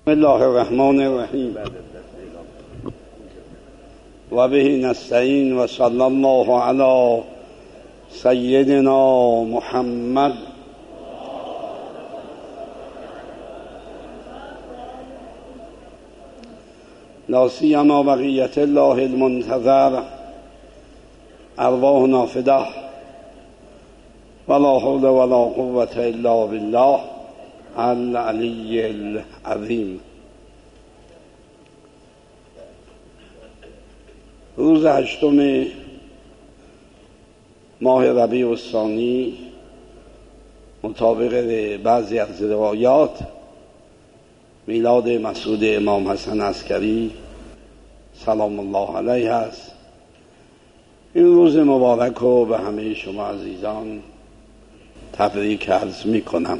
بسم الله الرحمن الرحیم و به نستعین و صلی الله علی سیدنا محمد. لا سیما بقیت الله المنتظر ارواحنا فداه ولا حول ولا قوة الا بالله العلی العظیم. روز 8 ماه ربیع الثانی مطابق بعضی از روایات میلاد مسعود امام حسن عسکری سلام الله علیه است. این روز مبارک رو به همه شما عزیزان تبریک عرض می کنم.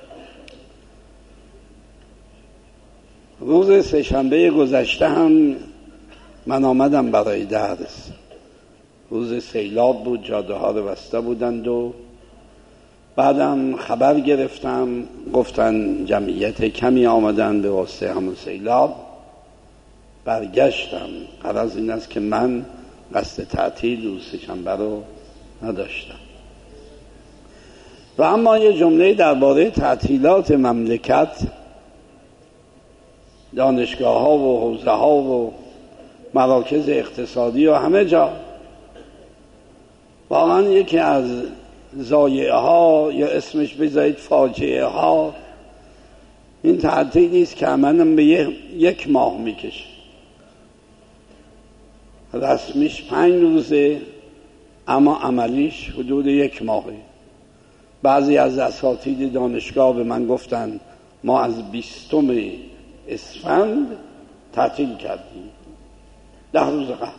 روز سه‌شنبه گذشته هم من آمدم برای درس. روز سیلاب بود، جاده ها رو بسته بودند و بعدم خبر گرفتم گفتن جمعیت کمی آمدن به واسطه همون سیلاب. برگشتم. غرض این است که من قصد تعطیل روز سه‌شنبه رو نداشتم. و اما یه جمله درباره تعطیلات مملکت، دانشگاه ها و حوزه ها و مراکز اقتصادی و همه جا، واقعا یکی از ضایعه ها یا اسمش بذارید فاجعه ها این تعطیلی است که عملاً به 1 ماه میکشه. رسمیش 5 روزه اما عملیش حدود 1 ماهه. بعضی از اساتید دانشگاه به من گفتن ما از 20 اسفند تعطیل کردیم، 10 روز قبل.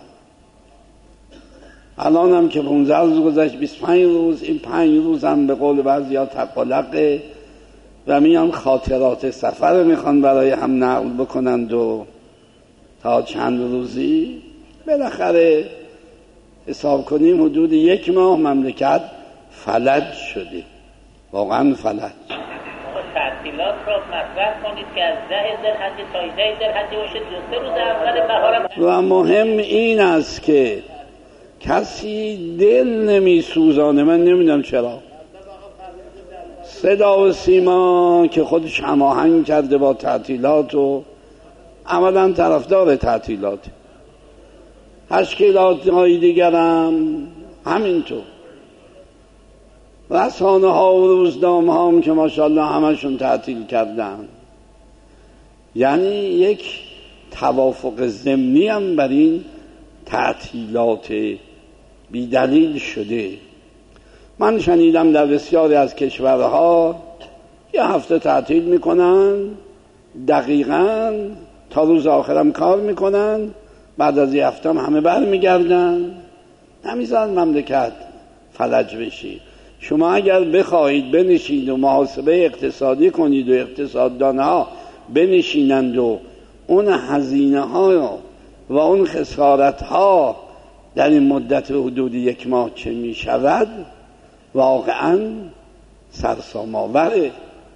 الان هم که 15 روز گذشت، 25 روز. این 5 روز هم به قول بعضی ها تقلقه و میان خاطرات سفر میخوان برای هم نقل بکنند و تا چند روزی بالاخره حساب کنیم حدود 1 ماه مملکت فلج شده. واقعا فلج. تعطیلات را مطرح کنید که از 10 ذوالحجه تا 11 ذوالحجه باشه، 2-3 روز اول بهار. و مهم این است که کسی دل نمی سوزانه. من نمیدونم چرا صدا و سیما که خودش هماهنگ کرده با تعطیلات و عملا طرفدار تعطیلات، تشکیلات های دیگرم همینطور، رسانه ها و روزنامه ها هم که ماشاءالله همشون تعطیل کردن. یعنی یک توافق ضمنی هم بر این تعطیلات بیدلیل شده. من شنیدم در بسیاری از کشورها 1 هفته تعطیل میکنن، دقیقاً تا روز آخرم کار میکنن، بعد از 1 هفته هم همه برمیگردن. نمیذارن مملکت فلج بشی. شما اگر بخواهید بنشید و محاسبه اقتصادی کنید و اقتصاددان ها بنشینند و اون هزینه ها و اون خسارت ها در این مدت حدود 1 ماه چه می شود، واقعا سرسام آوره.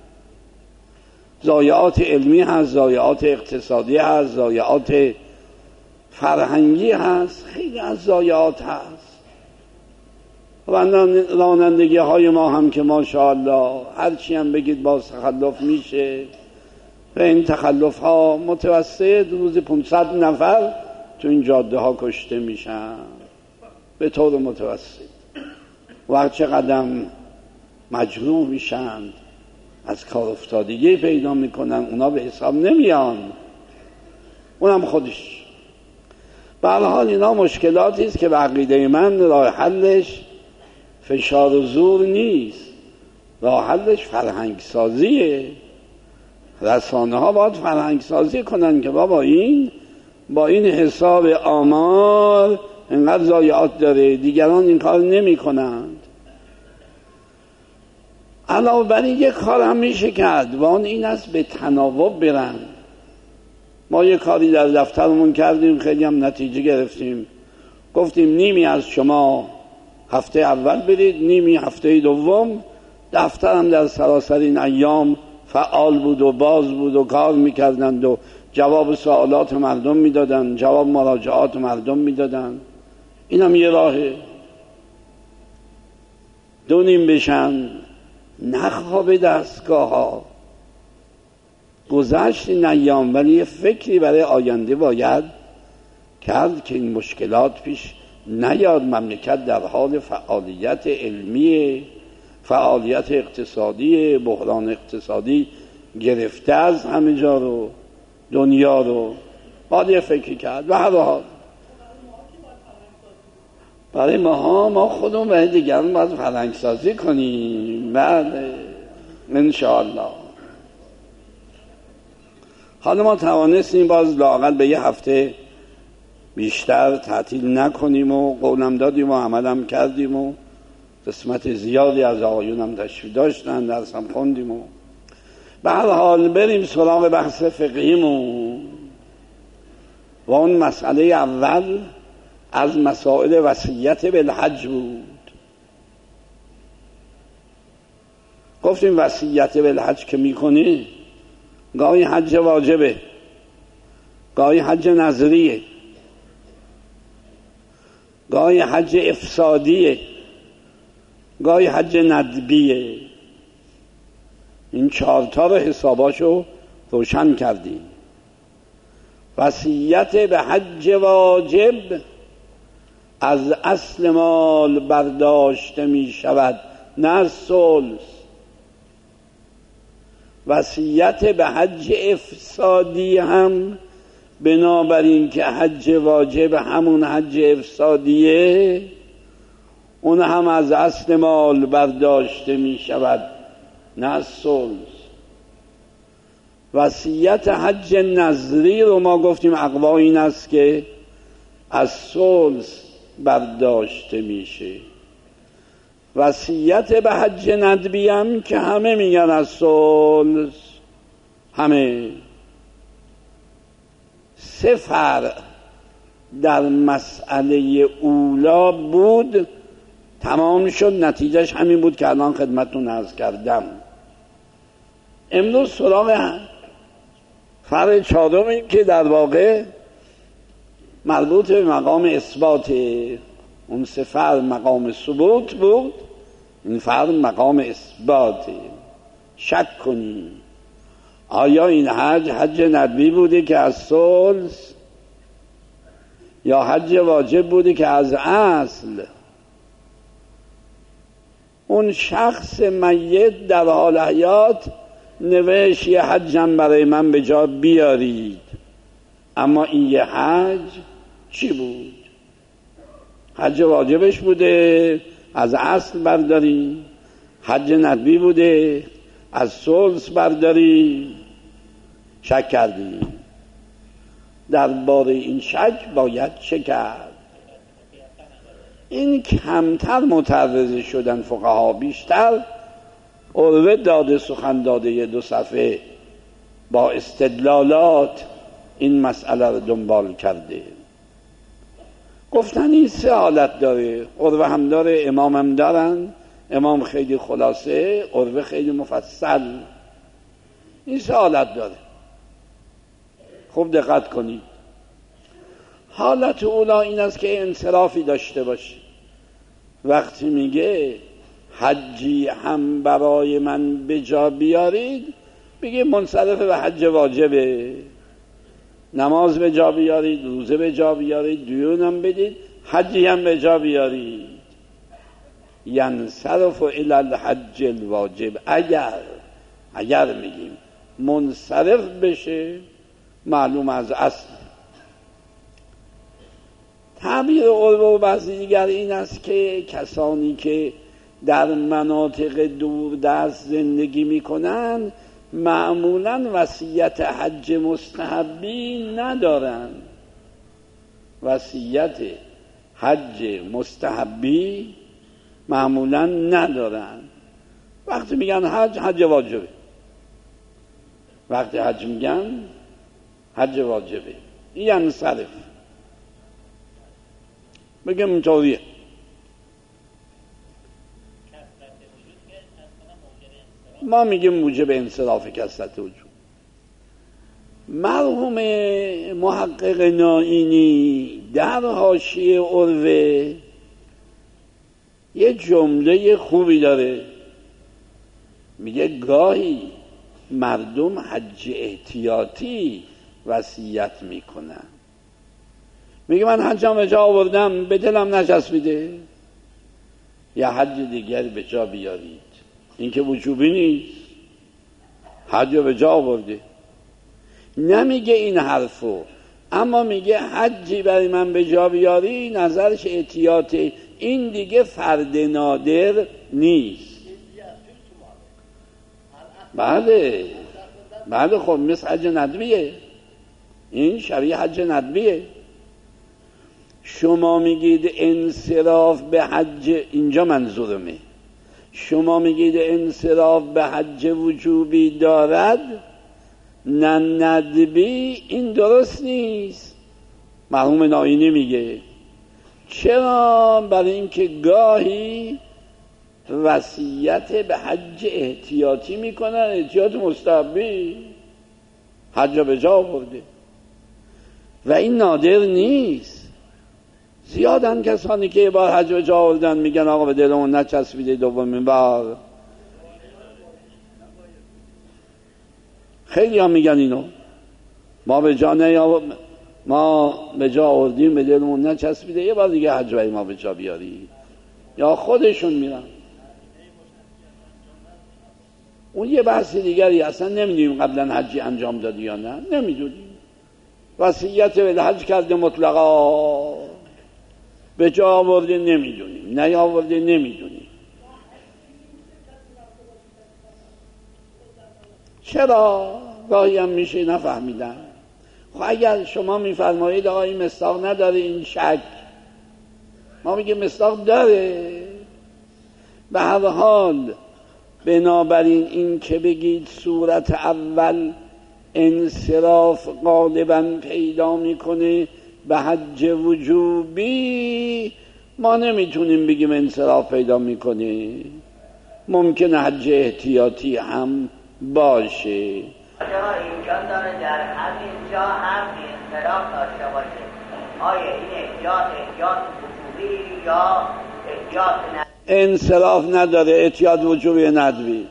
ضایعات علمی هست، ضایعات اقتصادی هست، ضایعات فرهنگی هست، خیلی از ضایعات هست. و رانندگی های ما هم که ماشاءالله هرچی هم بگید باز تخلف میشه و این تخلف ها متوسط روز 500 نفر تو این جاده ها کشته میشن به طور متوسط. و چه قدم مجروح میشن، از کار افتادگی پیدا میکنن، اونا به حساب نمیان. اونم خودش. به هر حال اینا مشکلاتی است که به عقیده من راه حلش فشار و زور نیست، راه حلش فرهنگ سازیه. رسانه ها باید فرهنگ سازی کنن که بابا این با این حساب آمار اینقدر ضایعات داره، دیگران این کار نمی کنند. علاوه بر این یک کار هم میشه کرد و اون این است به تناوب برن. ما یک کاری در دفترمون کردیم، خیلی هم نتیجه گرفتیم. گفتیم نیمی از شما هفته اول برید، نیمی هفته دوم. دفترم در سراسر این ایام فعال بود و باز بود و کار میکردند و جواب سوالات مردم میدادن، جواب مراجعات مردم میدادن. اینم یه راهه. 2 بشن، نخواب دستگاه ها. گذشت این ایام، ولی یه فکری برای آینده باید کرد که این مشکلات پیش نیاد. مملکت در حال فعالیت علمی، فعالیت اقتصادی، بحران اقتصادی گرفته از همه جا رو، دنیا رو. باید یه فکری کرد. و هر حال برای ما خودمون برای دیگران باید فرهنگ سازی کنیم. بله انشاءالله. حالا ما توانستیم باز لااقل به 1 هفته بیشتر تعطیل نکنیم و قولم دادیم و عملم کردیم و قسمت زیادی از آقایونم تشریف داشتن، درسم خوندیم و به هر حال بریم سراغ بحث فقهیمون. و اون مسئله اول از مسائل وصیت بالحج بود. گفتیم وصیت بالحج که میکنی، گاهی حج واجبه، گاهی حج نظریه، گاهی حج افسادیه، گاهی حج ندبیه. این 4 رو حساباشو روشن کردیم. وصیت به حج واجب از اصل مال برداشته می شود، نه از ثلث. وصیت به حج افسادی هم بنابراین که حج واجب همون حج افسادیه، اون هم از اصل مال برداشته می شود، نه از ثلث. وصیت حج نظری رو ما گفتیم اقوا این است که از ثلث برداشته میشه. وصیت به حج ندبی هم که همه میگن از ثلث، همه. 3 فرع در مسئله اولا بود، تمام شد. نتیجهش همین بود که الان خدمتتون عرض کردم. امروز سراغ فرع 4 که در واقع مربوط به مقام اثبات. اون 3 فرع مقام ثبوت بود، این فرع مقام اثبات. شک کنی آیا این حج ندبی بوده که از ثلث، یا حج واجب بوده که از اصل. اون شخص میت در حال حیات نوشت یه حجم برای من به جا بیارید، اما این یه حج چی بود؟ حج واجبش بوده از اصل برداری، حج ندبی بوده از ثلث برداری. شک کردی. درباره این شک باید چه کرد؟ این کمتر متعرض شدن فقها، بیشتر عروه داده، سخن داده 2 صفحه با استدلالات این مسئله رو دنبال کرده. گفتن این 3 حالت داره. عروه هم داره، امام هم دارن. امام خیلی خلاصه، عروه خیلی مفصل. این 3 حالت داره. خوب دقت کنید. حالت اولا این است که انصرافی داشته باشه. وقتی میگه حجی هم برای من به جا بیارید، بگه منصرف به حج واجبه. نماز به جا بیارید، روزه به جا بیارید، دیون هم بدید، حجی هم به جا بیارید. ینصرف الی الحج الواجب. اگر میگیم منصرف بشه، معلوم از اصل. تعبیر عروه و بعضی دیگر این است که کسانی که در مناطق دوردست زندگی میکنن معمولا وصیت حج مستحبی ندارن. وصیت حج مستحبی معمولا ندارن. وقتی میگن حج واجبه. وقتی حج میگن حج واجبه. این صرف بگم ما میگیم موجب انصراف کثرت وجود. مرحوم محقق نائینی در حاشیه عروه یه جمله خوبی داره، میگه گاهی مردم حج احتیاطی وصیت میکنن. میگه من حجم به جا آوردم به دلم نچسبیده، یا حج دیگر به جا بیارید. این که وجوبی نیست، حج به جا آورده. نمیگه این حرفو، اما میگه حجی برای من به جا بیاری، نظرش احتیاطه. این دیگه فرد نادر نیست. بله خب مثل حج ندویه، این شبیه حج ندویه. شما میگید انصراف به حج، اینجا منظورمه، شما میگید انصراف به حج وجوبی دارد نه ندبی، این درست نیست. مرحوم نائینی میگه چرا؟ برای اینکه گاهی وصیت به حج احتیاطی میکنن، احتیاط مستحبی، حج به جا آورده و این نادر نیست. زیادن کسانی که یه بار حج به جا آوردن میگن آقا به دلمون نچسبیده دومین بار. خیلی هم میگن اینو، ما به جا آوردیم به دلمون نچسبیده، یه بار دیگه حج برای ما به جا بیاری. یا خودشون میرن، اون یه بحث دیگری، اصلا نمیدونیم قبلا حجی انجام دادی یا نه، نمیدونیم. وصیت به حج کرده مطلقا، به جا آورده نمیدونیم، نیاورده نمیدونیم. چرا؟ گاهی هم میشه نفهمیدن. خب اگر شما میفرمایید آقا این مصداق نداره این شک، ما میگه مصداق داره. به هر حال بنابراین این که بگید صورت اول انصراف غالبا پیدا میکنه به حج وجوبی، ما نمیتونیم بگیم انصراف پیدا میکنه، ممکنه حج احتیاطی هم باشه. چرا اینجا داره در همینجا هم انصراف داشته باشه؟ آیا این احتیاط وجوبی یا احتیاط انصراف نداره، احتیاط وجوبی ندوی.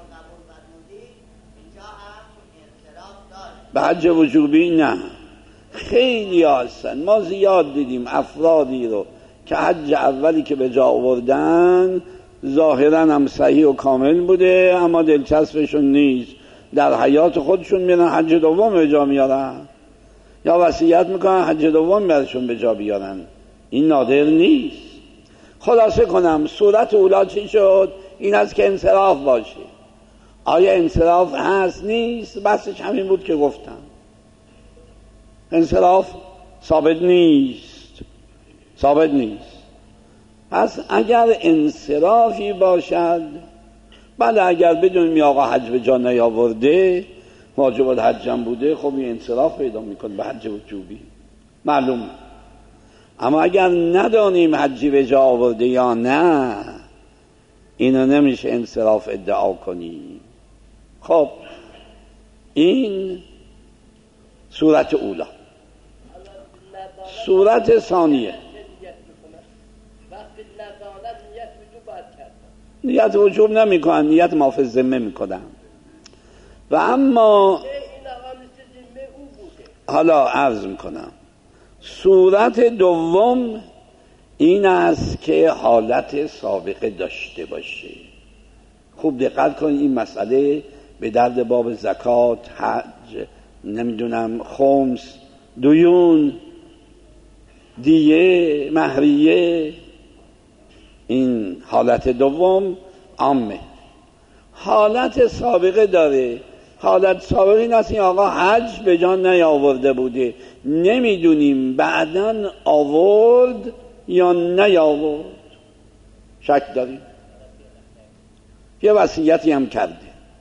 به حج وجوبی نه. خیلی هستن، ما زیاد دیدیم افرادی رو که حج اولی که به جا آوردن ظاهرا هم صحیح و کامل بوده اما دلچسبشون نیست، در حیات خودشون میرن حج دوم به جا میارن یا وصیت میکنن حج دوم برشون به جا بیارن. این نادر نیست. خلاصه کنم صورت اولا چی شد؟ این است که انصراف باشه. آیا انصراف هست نیست؟ بسش همین بود که گفتم، انصراف ثابت نیست. پس اگر انصرافی باشد، بله اگر بدونیم آقا حج به جا نیاورده واجب الحج هم بوده، خب این انصراف پیدا میکنه به حج وجوبی، معلوم. اما اگر ندانیم حجی به جا آورده یا نه، اینو نمیشه انصراف ادعا کنیم. خب این صورت اولا. صورت ثانیه، نیت وجوب نمی کنن، نیت مافی ذمه می کنن. و اما حالا عرض می کنم صورت دوم این است که حالت سابقه داشته باشه. خوب دقت کنید، این مسئله به درد باب زکات، حج، نمیدونم خمس، دیون، دیه، مهریه، این حالت دوم عامه. حالت سابقه داره. حالت سابقه این است این آقا حج به جا نیاورده بوده، نمیدونیم بعداً آورد یا نیاورد، شک داریم، یه وصیتی هم کرده.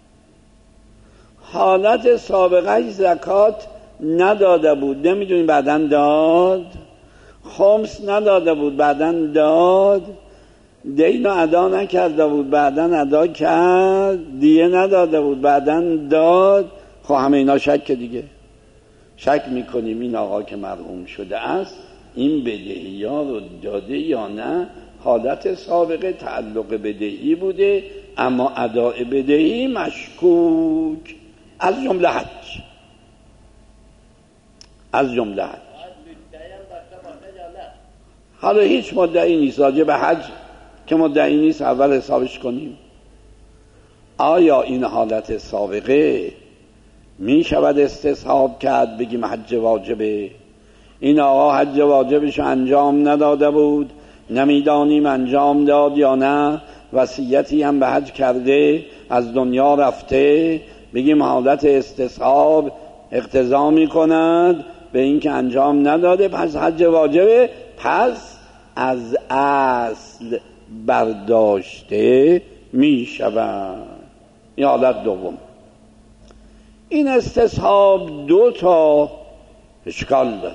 حالت سابقه زکات نداده بود، نمیدونیم بعداً داد. خمس نداده بود بعداً داد. دین رو ادا نکرده بود، بعداً ادا کرد، دیه نداده بود، بعداً داد. خب همه اینا شک دیگه. شک میکنیم این آقا که مرحوم شده است این بدهی ها رو داده یا نه. حالت سابقه تعلق بدهی بوده، اما اداء بدهی مشکوک. از جمله حج. حالا هیچ مدعی نیست راجع به حج که مدعی نیست، اول حسابش کنیم آیا این حالت سابقه می شود استصحاب کرد بگیم حج واجبه؟ این آقا حج واجبش انجام نداده بود، نمیدانیم انجام داد یا نه، وصیتی هم به حج کرده، از دنیا رفته، بگیم حالت استصحاب اقتضا می کند به این که انجام نداده پس حج واجبه، پس از اصل برداشته می شود. این حالت دوم. این استصحاب دو تا اشکال داره،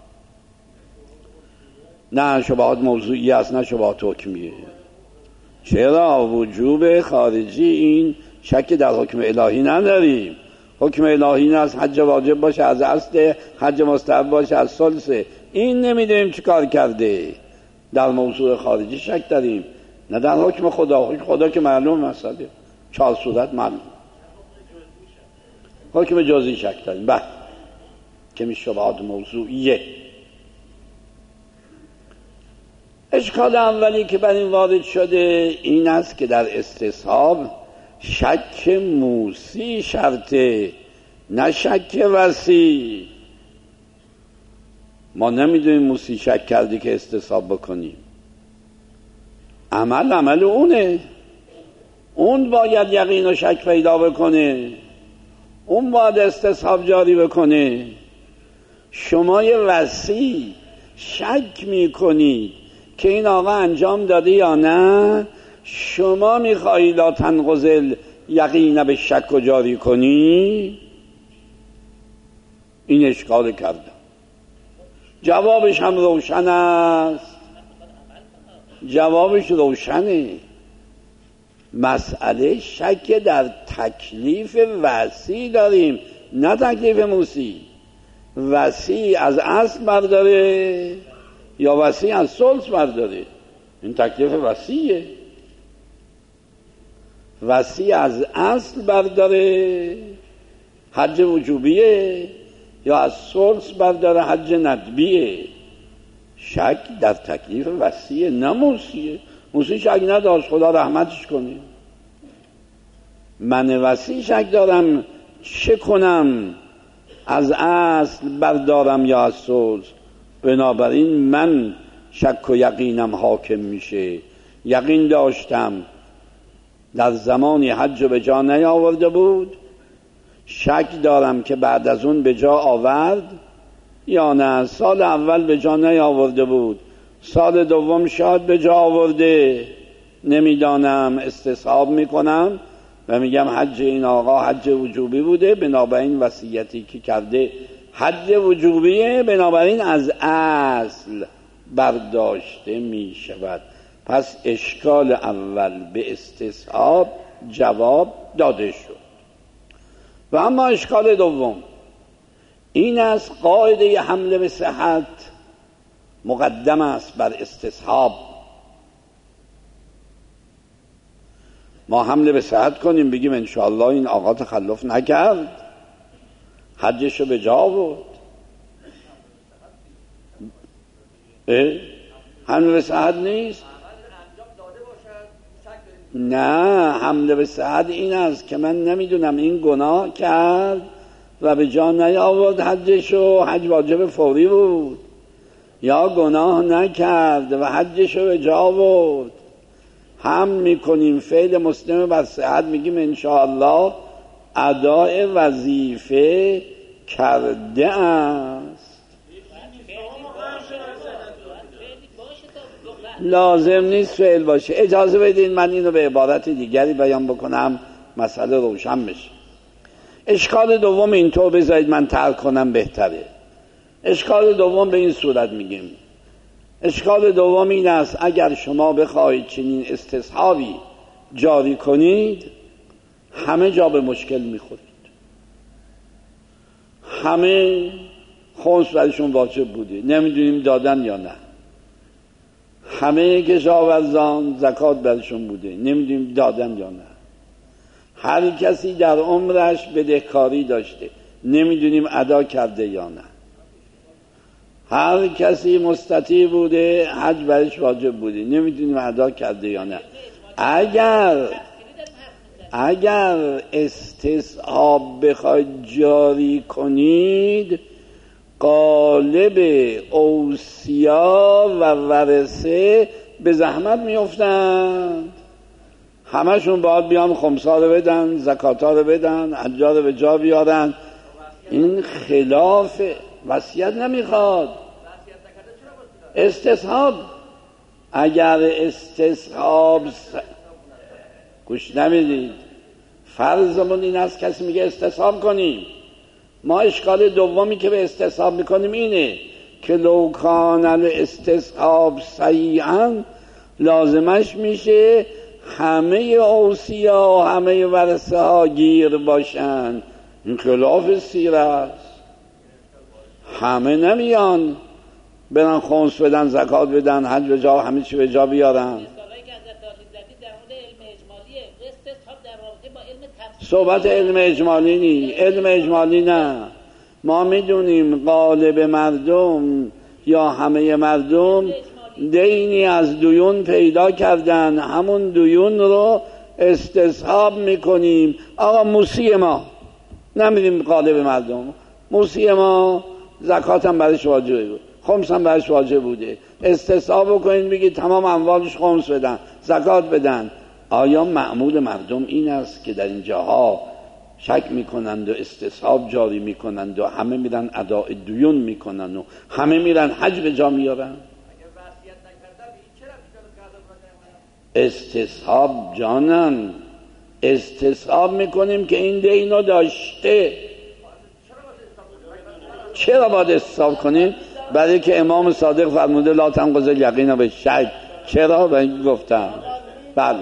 نه شبهات موضوعی است نه شبهات حکمیه. چرا؟ وجوب خارجی این شک در حکم الهی نداریم. حکم الهی این است حج واجب باشه از اصل، حج مستحب باشه از ثلثه. این نمیدونیم چی کار کرده. در موضوع خارجی شک داریم، نه در حکم خدا. حکم خدا که معلوم مسئله، 4 صورت معلوم. حکم جزئی شک داریم بعد که می شبهات موضوعیه. اشکال اولی که بر این وارد شده این است که در استصحاب شک موسی شرطه، نه شک وسی. ما نمیدونیم موسی شک کردی که استصحاب بکنیم. عمل اونه، اون باید یقین و شک پیدا بکنه، اون باید استصحاب جاری بکنه. شما یه وسی شک میکنید که این آقا انجام داده یا نه، شما میخواهی لا تنقضل یقین به شک و جاری کنی. این اشکال کردم. جوابش هم روشن است، جوابش روشنه. مسئله شک در تکلیف وسی داریم، نه تکلیف موسی. وسی از اصل برداره یا وسی از ثلث برداره؟ این تکلیف وسیه. وسی از اصل برداره حج وجوبیه یا از ثلث برداره حج ندبیه. شک در تکلیف وسیه نه موسیه. موسی شک نداشت، خدا رحمتش کنه. من وسی شک دارم چه کنم، از اصل بردارم یا از ثلث؟ بنابراین من شک و یقینم حاکم میشه. یقین داشتم در زمانی حج به جا نیاورده بود، شک دارم که بعد از اون به جا آورد یا نه. سال اول به جا نیاورده بود، سال دوم شاید به جا آورده، نمیدانم. استصحاب میکنم و میگم حج این آقا حج وجوبی بوده، بنابراین وصیتی که کرده حج وجوبیه، بنابراین از اصل برداشته می شود. پس اشکال اول به استصحاب جواب داده شد. و اما اشکال دوم این است قاعده حمله به صحت مقدم است بر استصحاب. ما حمله به صحت کنیم بگیم انشاءالله این آقا تخلف نکرد، حجشو به جا آورد. حمله به صحت نیست. نه، حمله به صحت این است که من نمیدونم این گناه کرد و به جا نیاورد حجشو، حج واجب فوری بود، یا گناه نکرد و حجشو به جا آورد. هم میکنیم فعل مسلم بر صحت، میگیم انشاءالله اداء وظیفه کرده است. لازم نیست فعل باشه. اجازه بدین من اینو به عبارت دیگری بیان بکنم مسئله روشن بشه. اشکال دوم اینطور بذارید من ترک کنم بهتره. اشکال دوم به این صورت میگیم اشکال دوم این است اگر شما بخواهید چنین استصحابی جاری کنید همه جا به مشکل میخورید. همه خمس برشون واجب بوده، نمیدونیم دادن یا نه. همه کشاورزان زکات برشون بوده، نمیدونیم دادن یا نه. هر کسی در عمرش بدهکاری داشته، نمیدونیم ادا کرده یا نه. هر کسی مستطیع بوده، حج برش واجب بوده، نمیدونیم ادا کرده یا نه. اگر استصحاب بخواید جاری کنید، غالب اوصیا و ورثه به زحمت میافتند. همشون باید بیان خمسا رو بدن، زکاتا رو بدن، حجا رو به جا بیارن. این خلاف وصیت نمیخواد. استصحاب، اگر استصحاب گوش نمیدید، فرضمون این است کسی میگه استصحاب کنیم. ما اشکال دومی که به استصحاب میکنیم اینه که لو کان الاستصحاب صحیحاً لازمش میشه همه اوصیا و همه ورثه ها گیر باشن. این خلاف سیره است. همه نمیان برن خمس بدن، زکات بدن، حج به جا، همه چی به جا بیارن. صحبت علم اجمالی نی، علم اجمالی نه. ما میدونیم غالب مردم یا همه مردم دینی از دیون پیدا کردن، همون دیون رو استصحاب میکنیم. آقا موسی ما نمیدیم، غالب مردم موسی ما زکات هم برش واجب بود، خمس هم برش واجب بوده، استصحاب بکنین بگید تمام اموالش خمس بدن، زکات بدن. آیا معمول مردم این است که در این جاها شک میکنند و استصحاب جاری میکنند و همه میرن اداء دیون میکنند و همه میرن حج به جا میارن؟ استصحاب جانم، استصحاب میکنیم که این دینو داشته. چرا باید استصحاب کنیم؟ برای که امام صادق فرموده لا تنقض الیقین بالشک. چرا؟ به این گفتم. بله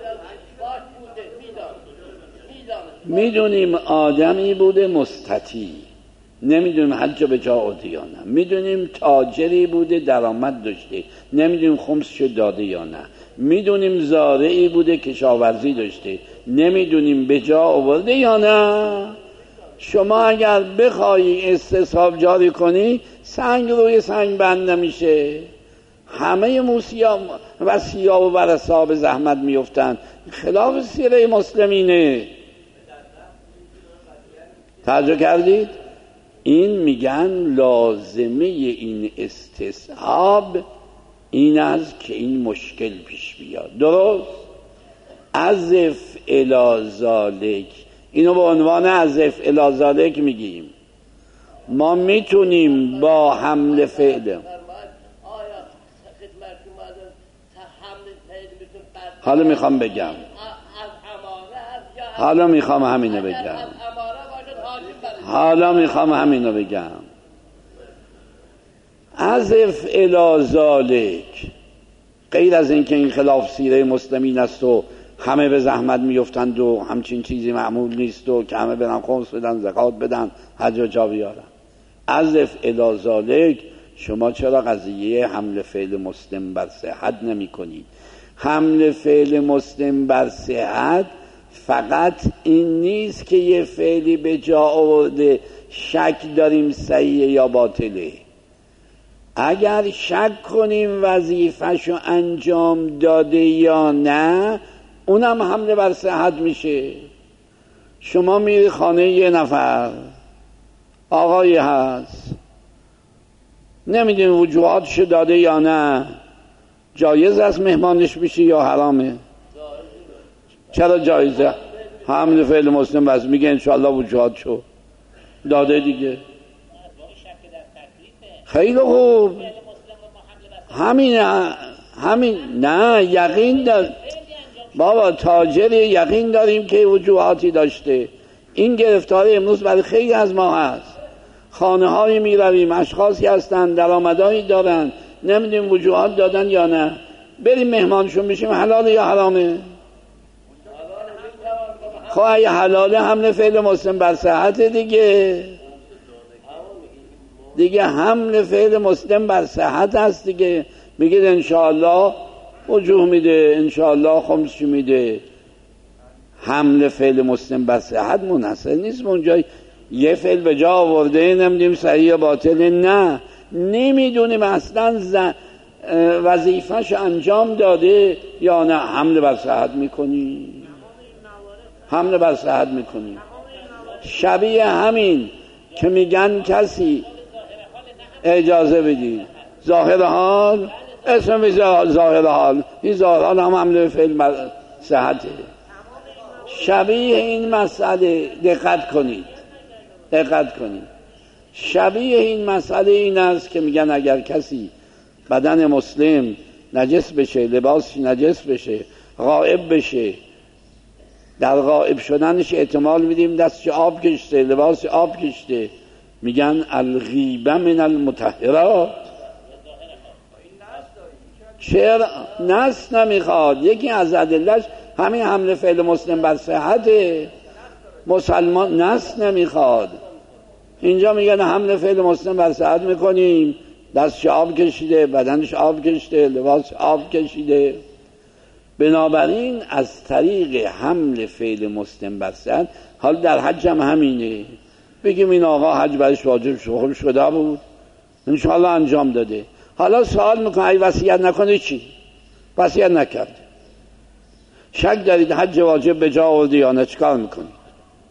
میدونیم آدمی بوده مستطیع، نمیدونیم حج به جا آورده یا نه. میدونیم تاجری بوده درآمد داشته، نمیدونیم خمسش داده یا نه. میدونیم زارعی بوده کشاورزی داشته، نمیدونیم به جا آورده یا نه. شما اگر بخوایی استصحاب جاری کنی سنگ روی سنگ بند نمیشه. همه موسیا و سیا و ورثا به زحمت میفتن. خلاف سیره مسلمینه. توجه کردید؟ این میگن لازمه این استصحاب این است که این مشکل پیش بیاد. درست؟ عزف الی ذالک، اینو به عنوان عزف الی ذالک میگیم. ما میتونیم با حمل فعل، حالا میخوام بگم، حالا میخوام همینو بگم. عزف الی ذالک غیر از این که این خلاف سیره مسلمین است و همه به زحمت میفتند و همچین چیزی معمول نیست و که همه برن خمس بدن، زکات بدن، حج و جا بیارن. عزف الی ذالک، شما چرا قضیه حمل فعل مسلم بر صحت نمی کنید؟ حمل فعل مسلم بر صحت فقط این نیست که یه فعلی به جا آورده شک داریم صحیح یا باطله. اگر شک کنیم وظیفه‌شو انجام داده یا نه، اونم حمله بر صحت میشه. شما میری خانه یه نفر آقایی هست، نمیدونی وجوهاتش داده یا نه، جایز است مهمانش بشی یا حرامه؟ چرا جایزه؟ حمل فعل مسلم بس میگه انشاءالله وجوهاتشو داده دیگه. خیلی خوب، همین نه یقین دار بابا، تاجر یقین داریم که وجوهاتی داشته. این گرفتاری امروز برای خیلی از ما هست. خانه هایی می رویم، اشخاصی هستن درآمدایی دارن، نمیدونیم وجوهات دادن یا نه، بریم مهمانشون بشیم، حلاله یا حرامه؟ خب اگه حلاله حمل فعل مسلم بر صحت دیگه حمل فعل مسلم بر صحت هست دیگه. میگید انشاءالله وجوه میده، انشاءالله خمس میده. حمل فعل مسلم بر صحت منحصر نیست اونجا یه فعل به جا آورده نمیدونیم صحیح یا باطله، نه نمیدونیم اصلا وظیفهش انجام داده یا نه. حمل بر صحت میکنی، حمل بر صحت میکنی. شبیه همین که میگن کسی اجازه بدید ظاهر حال، اسم ظاهر حال، این ظاهر حال هم حمل فعل بر صحته. شبیه این مسئله دقت کنید، شبیه این مسئله این است که میگن اگر کسی بدن مسلم نجس بشه، لباس نجس بشه، غائب بشه، در غائب شدنش احتمال میدیم دستش آب کشته، لباس آب کشته، میگن الغیبه من المطهرات. چرا نص نمیخواد؟ یکی از ادلهش همین حمل فعل مسلم بر صحت مسلمان، نص نمیخواد. اینجا میگن حمل فعل مسلم بر صحت میکنیم، دستش آب کشیده، بدنش آب کشیده، لباس آب کشیده. بنابراین از طریق حمل فعل مسلم بر صحت، حال در حج هم همینه، بگیم این آقا حج برش واجب شده بود، انشاءالله انجام داده. حالا سوال میکنه ای وصیت نکنه چی؟ وصیت نکرده، شک دارید حج واجب به جا آورده یا نه، چیکار میکنید؟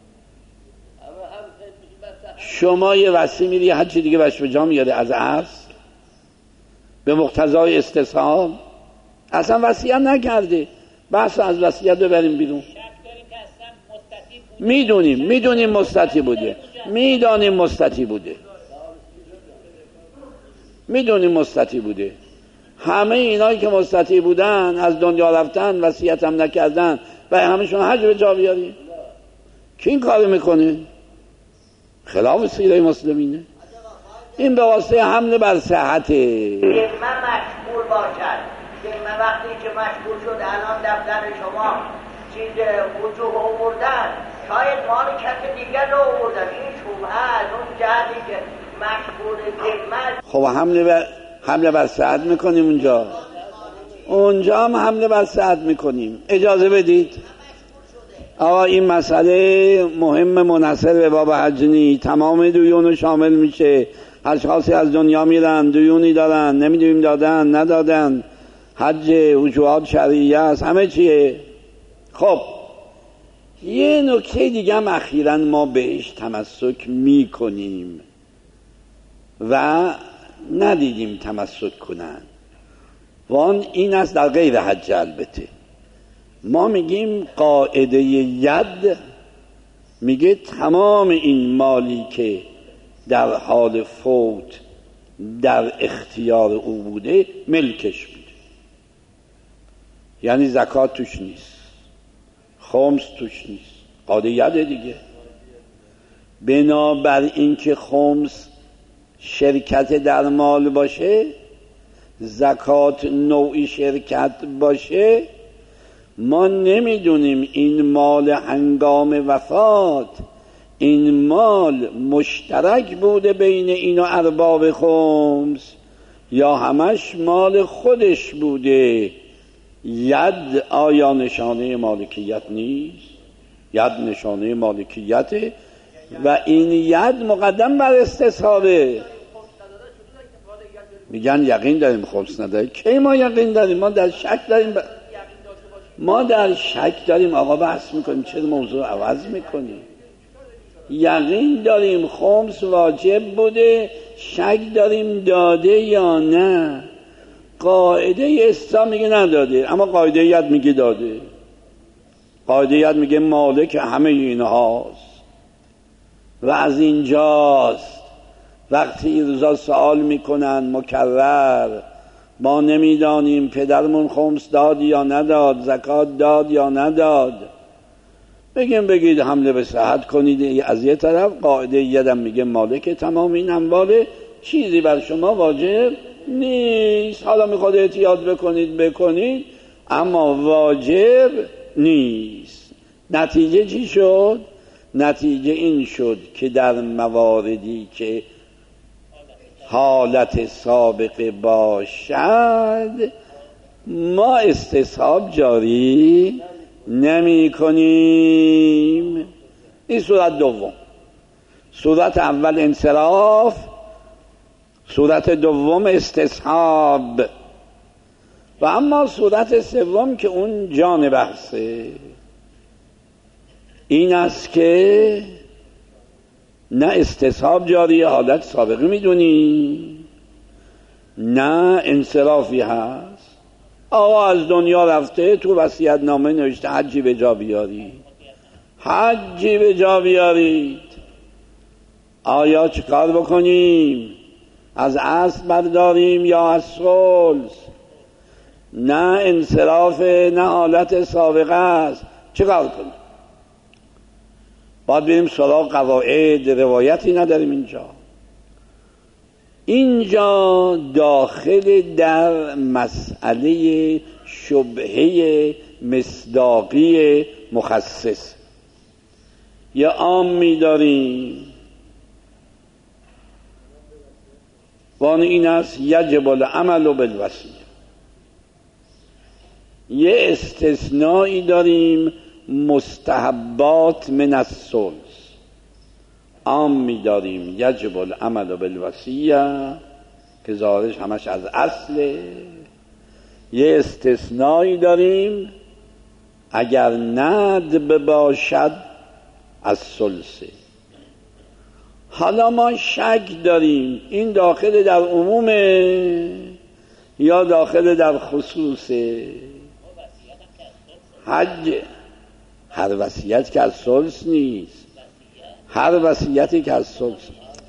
شما یه وصی میری حج دیگه بهش به جا میاره از اصل به مقتضای استصحاب، اصلا وصیت نکرده. بحث از وصیت ببریم بیرون. میدونیم مستطیع بوده، میدونیم مستطیع بوده. همه اینایی که مستطیع بودن از دنیا رفتن، وصیت هم نکردن، و همشون حج به جا بیاریم. کی این کارو میکنه؟ خلاف سیره مسلمینه. این به واسطه حمل بر صحته. من مشغول باشد که من وقتی که مشغول شد الان دفتر شما چیز وجوه آوردن، شاید مال کسی دیگر رو آوردن، این شبهه از اون جهتی که مشغول خدمت. خب حمله بر صحت میکنیم اونجا هم حمله بر صحت میکنیم. اجازه بدید آقا این مسئله مهم منحصر به باب حج نی، تمام دیون شامل میشه. اشخاصی از دنیا میرن دیونی دارن، نمیدونیم دادن ندادن، حج وجوهات شرعیه است، همه چیه. خب یه نکته دیگه هم اخیراً ما بهش تمسک میکنیم و ندیدیم تمسک کنن، وان این است در غیر حج. البته ما میگیم قاعده ید میگه تمام این مالی که در حال فوت در اختیار او بوده ملکش بوده، یعنی زکات توش نیست، خمس توش نیست، قاعده ید دیگه. بنابر این که خمس شرکت در مال باشه، زکات نوعی شرکت باشه، ما نمیدونیم این مال هنگام وفات این مال مشترک بوده بین این و ارباب خمس یا همش مال خودش بوده. ید آیا نشانه مالکیت نیست؟ ید نشانه مالکیته و این ید مقدم بر استصحابه. میگن یقین داریم خمس نداریم. کی ما یقین داریم؟ ما در شک داریم. ما در شک داریم. آقا بحث میکنیم چرا موضوع عوض میکنیم؟ یقین داریم خمس واجب بوده، شک داریم داده یا نه. قاعده اسلام میگه نداده، اما قاعده ید میگه داده. قاعده ید میگه مالک همه اینهاست. و از اینجاست وقتی این روزا سوال میکنن مکرر ما نمیدانیم پدرمون خمس داد یا نداد، زکات داد یا نداد، بگید حمله به صحت کنید. از یه طرف قاعده یدم میگه مالک تمام این امواله، چیزی بر شما واجب نیست. حالا میخواد احتیاط بکنید اما واجب نیست. نتیجه چی شد؟ نتیجه این شد که در مواردی که حالت سابقه باشد ما استصحاب جاری نمی کنیم. این صورت دوم. صورت اول انصراف، صورت دوم استصحاب. و اما صورت سوم که اون جان بحثه این است که نه استصحاب جاری حالت سابقه میدونی نه انصرافی هست. آقا از دنیا رفته، تو وصیت نامه نوشته حجی به جا بیارید، حجی به جا بیارید. آیا چه کار بکنیم؟ از اصل برداریم یا از ثلث؟ نه انصراف نه حالت سابقه است، چه کار کنیم؟ باید بریم سراغ قواعد. روایتی نداریم اینجا داخل در مسئله شبهه مصداقی مخصص. یا عامی داریم وان این است یجب العمل بالوصیه. یه استثنایی داریم مستحبات من الثلث. عامی داریم یجب العمل بالوصیه که ظاهرش همش از اصله. یه استثنایی داریم اگر ندب باشد از ثلثه. حالا ما شک داریم این داخل در عمومه یا داخل در خصوصه. حج هر وصیت که از ثلث نیست، هر وصیتی که از ثلث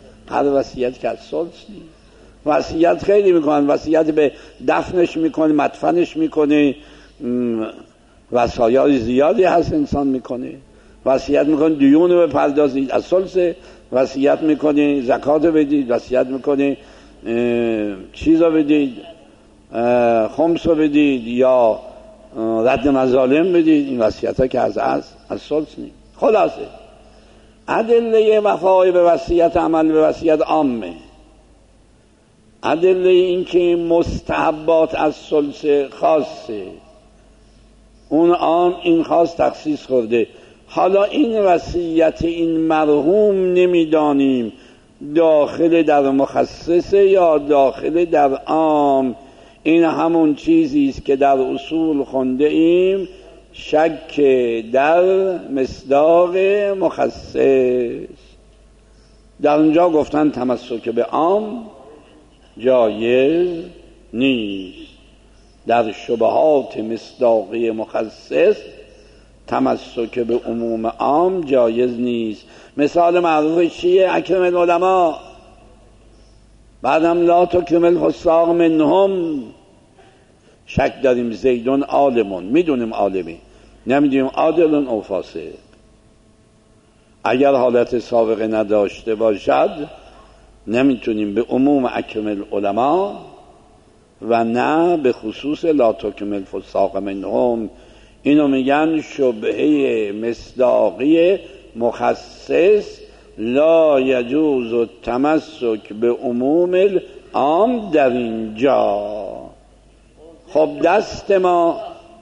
نیست. وصیت خیلی میکنن، وصیت به دفنش میکنه، مدفنش میکنه، وصایای زیادی هست انسان میکنه. وصیت میکنه دیون رو بپردازید از ثلث، وصیت میکنه زکات بدید، وصیت میکنه چیز رو بدید، خمس رو بدید یا رد مظالم بدید. این وصیت ها که از ثلث نیست. خلاصه ادله وفای به وصیت، عمل به وصیت عامه. ادله این که مستحبات از ثلث خاصه، اون عام این خاص تخصیص خورده. حالا این وصیت این مرحوم نمیدانیم داخل در مخصصه یا داخل در عام. این همون چیزی است که در اصول خونده ایم، شک در مصداق مخصص. در اونجا گفتن تمسک به عام جایز نیست. در شبهات مصداقی مخصص تمسک به عموم عام جایز نیست. مثال معروف چیه؟ اکرم العلماء، بعدم لا تکرم الفساق منهم. شک داریم زیدون عالمون، میدونیم عالمی، نمیدونیم عادلون او فاسق. اگر حالت سابقه نداشته باشد نمیتونیم به عموم اکرم العلماء و نه به خصوص لا تکرم الفساق منهم. اینو میگن شبهه مصداقی مخصص. لا یجوز التمسک به عموم العام در اینجا. خب دست ما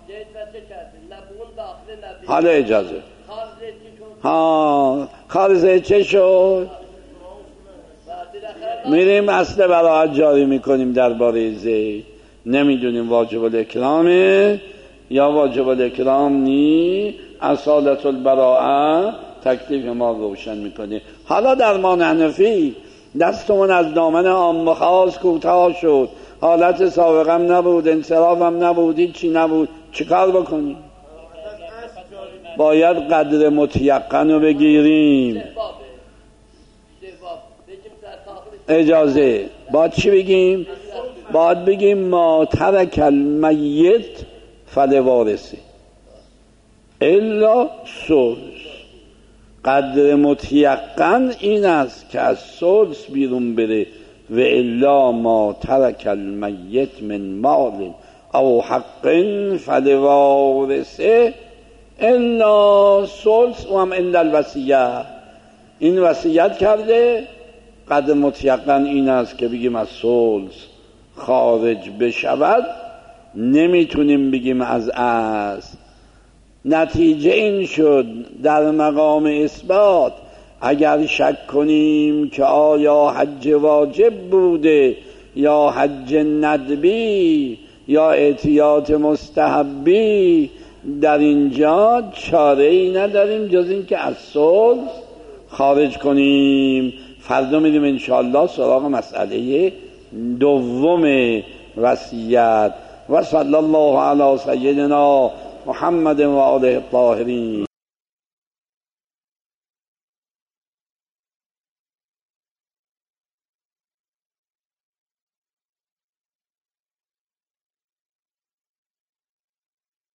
حالا اجازه خارزه چه شد؟ میریم اصل براعت جاری میکنیم درباره زید، نمیدونیم واجب الاکرامه یا واجب الاکرام نی. اصالت البراءه تکلیف ما روشن میکنه. حالا در ما حنفی دستمون از دامن عام خاص کوتاه شد، حالت سابقم نبود، انصرافم نبود، هیچی نبود، چیکار بکنیم؟ باید قدر متیقن رو بگیریم. اجازه باید چی بگیم؟ باید بگیم ما ترک المیت فلوارثه الا ثلث. قدر متیقن این است که از ثلث بیرون بره و الا ما ترک المیت من مال او حق فلوارثه الا ثلث و هم الا الوصیه. این وصیت کرده، قدر مطلقاً این است که بگیم از ثلث خارج بشود، نمیتونیم بگیم از اصل. نتیجه این شد در مقام اثبات اگر شک کنیم که آیا حج واجب بوده یا حج ندبی یا احتیاط مستحبی، در اینجا چاره ای نداریم جز این که از ثلث خارج کنیم. فردا میریم انشاءالله سراغ مسئله دوم وصیت. و صلی الله علی سیدنا محمد و آله الطاهرین.